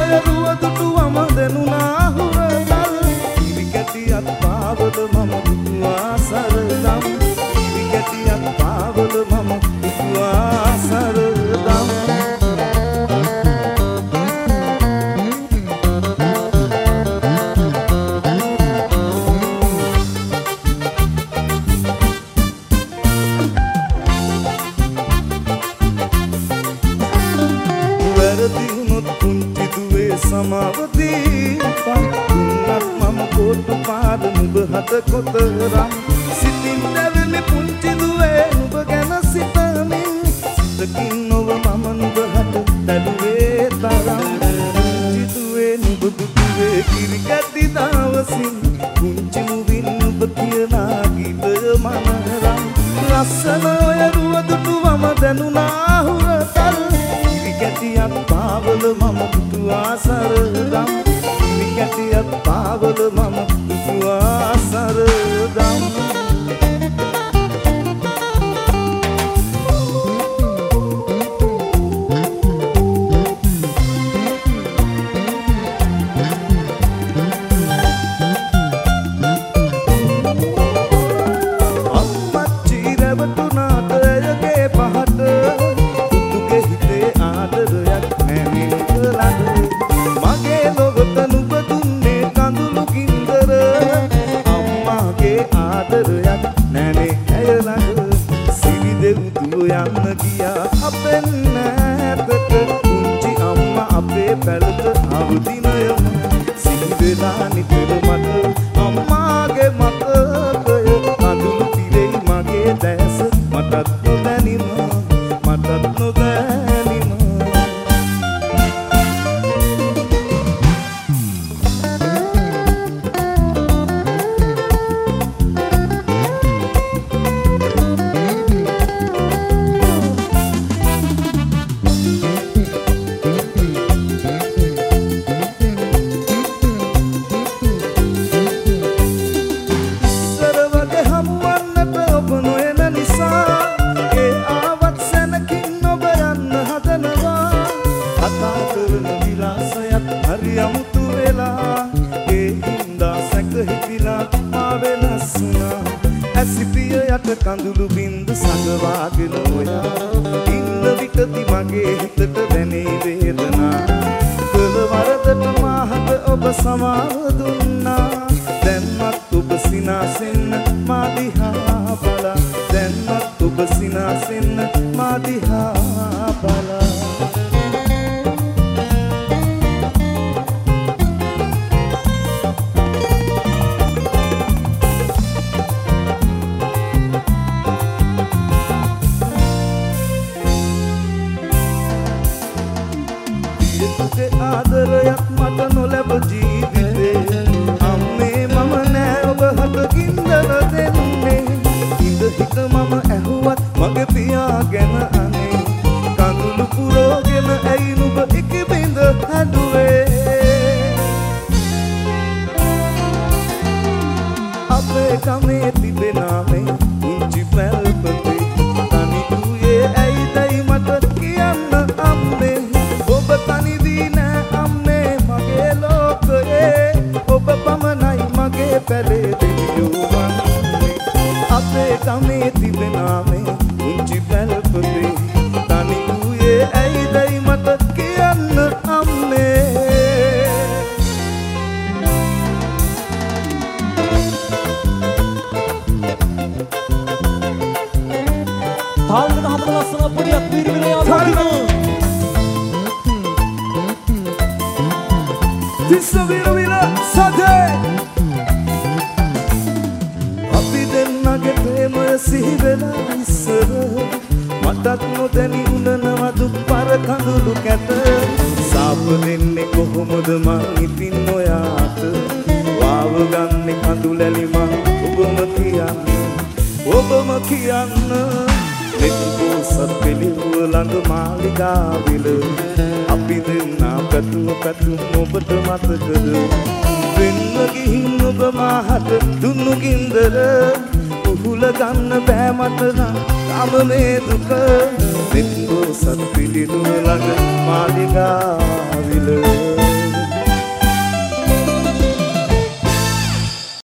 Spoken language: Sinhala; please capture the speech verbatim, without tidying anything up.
ඔය රුව දුටුවම දෙනුනා හුරතල් කිරි කැටියක් පාවල මම දුටුවා සරදම් කිරි කැටියක් පාවල මම දුටුවා සරදම් සමාවදී පන්තුනක් මම කොටු පාද නුඹ හත කොතරම් සිතින් දැවෙමි පුංචි දුවේ නුඹ ගැන සිතමින් සිතකින් නොව මම නුඹ හත දැඩුවේ තරම් පුංචි දුවේ නුඹ දුටුවේ කිරි කැටි දවසින් පුංචි මුවින් නුඹ කියලා ගීතය මනරම් ලස්සන ඔය රුව දුටුවම දැනුනා හුරතල් කිරි කැටියක් පාවල මම දුටුවා සරදම් කිරි කැටියක් පාවල මම දුටුවා සරදම් අම්මච්චි රැවටුනාට ඇයගේ පහට දුකේ හිතේ ආදරයක් මගේ ලොවට නුඹ දුන්නේ කඳුළු ගින්දර අම්මාගේ ආදරයක් නැනේ ඇය ළඟ සිරි දෙව්දුව යන්න ගියා අපෙන් නැතට පුංචි අම්මා අපේ පැලට අවදිනයම සිහි වෙලා නිතර මට අම්මාගේ මතකය කඳුළු පිරෙයි මගේ දැස මටත් නොදැනිම මටත් නොදැනිම කඳුළු බින්ද සඟවාගෙන ඔයා ඉන්න විටති මගේ හිතට දැනේ වේදනා කළ වරදට මාහට ඔබ සමාව දුන්නා දැන්වත් ඔබ සිනාසෙන්න මා දිහා බලා දැන්වත් ඔබ සිනාසෙන්න මා දිහා බලා ආදරයක් මට නොලැබ ජීවිතේ අම්මේ මම නෑ ඔබ හත ගින්දර දෙන්නේ ඉඳ හිත මම ඇහුවත් මගේ පියා ගැන අනේ කඳුළු පුරෝගෙන ඇයි නුඹ එක බිඳ හැදුවේ අපේ ගමේ තිබෙනා මේ පුංචි පැල්පතේ තනි දුවේ ඇයිදයි මට කියන්න අම්මේ ඔබ තනිදී නෑ අම්මේ මගේ ලෝකයේ ඔබ පමණයි මගේ පැලේ දෙවියෝ වන්නේ අපේ ගමේ තිබෙනා මේ පුංචි පැල්පතේ තනි දුවේ ඇයිදයි මට කියන්න අම්මේ තාවුලට හදන ලස්සන පොඩියක් පිරිමිනේ ආවදිනවා Tissa vira vira sade අපි දෙන්නගේ ප්‍රේමය සිහි වෙලා ඉස්සර මටත් නොදැනි උනනවා දුක් පර කඳුළු කැට සාප දෙන්නේ කොහොමද මං ඉතින් ඔයාට වාව ගන්නේ කඳුලැලි මං ඔබම කියන්න ඔබම කියන්න දෙන්නෝ සත්පෙලිව ළඟ මාලිගාවිල අපි දෙන්නා පැතුම පැතුම් ඔබට මතකද වෙන්න ගිහින් ඔබ මාහට දුන්නු ගින්දර උහුල ගන්න බෑ මට නම් තම මේ දුක දෙන්නෝ සත්පෙලිව ළඟ මාලිගාවිල